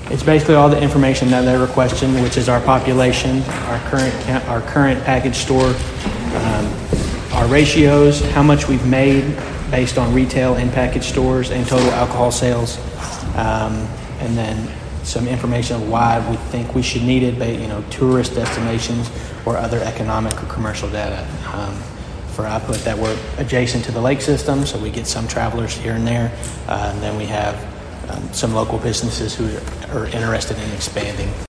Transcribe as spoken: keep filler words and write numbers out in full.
It's basically all the information that they're requesting, which is our population, our current ca- our current package store, um, our ratios, how much we've made based on retail and package stores, and total alcohol sales, um, and then some information of why we think we should need it, you know, tourist destinations or other economic or commercial data. Um, for output that we're adjacent to the lake system, so we get some travelers here and there, uh, and then we have um, some local businesses who are interested in expanding.